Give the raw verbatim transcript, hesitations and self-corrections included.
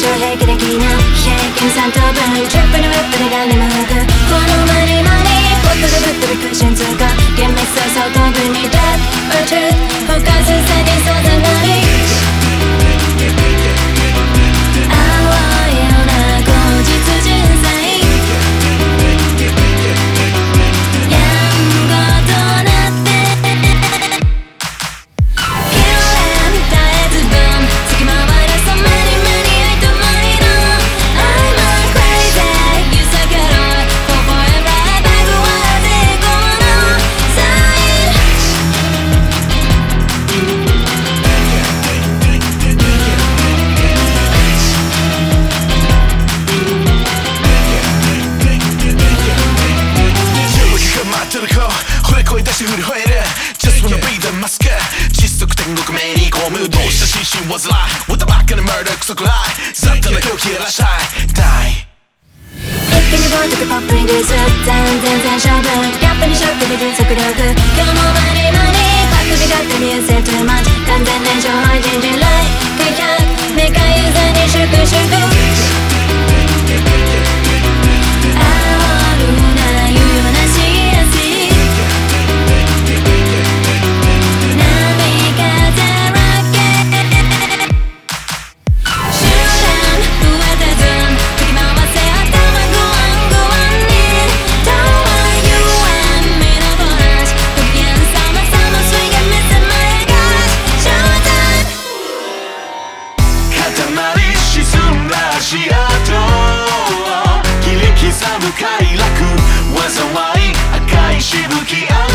象平気できない経験さん等分チップのウップで誰も吹くこのマニマニポットでぶっ飛びクッション通過幻滅さ相当分に Death or Truth フォーカスさにそうざなり青いような後日人生やんごとなってキレン絶えずボン突き回る So many many 愛とマイの I'm a crazy You suck it all For forever バグは抵抗のサイン待ってる子惚れ声出し振り吠える Just wanna be the mask 窒息天国目に込むどうした心身煩い What the back in the murder クソくらい雑多な狂気やらしゃい Die 一気にボートとポップにデュース全然全勝負ギャップにショックで迅速力今日もマニマニパックビガって見せ too much 完全燃焼廃人人類開脚メカユーザーに粛々足跡切り刻む快楽災い赤いしぶき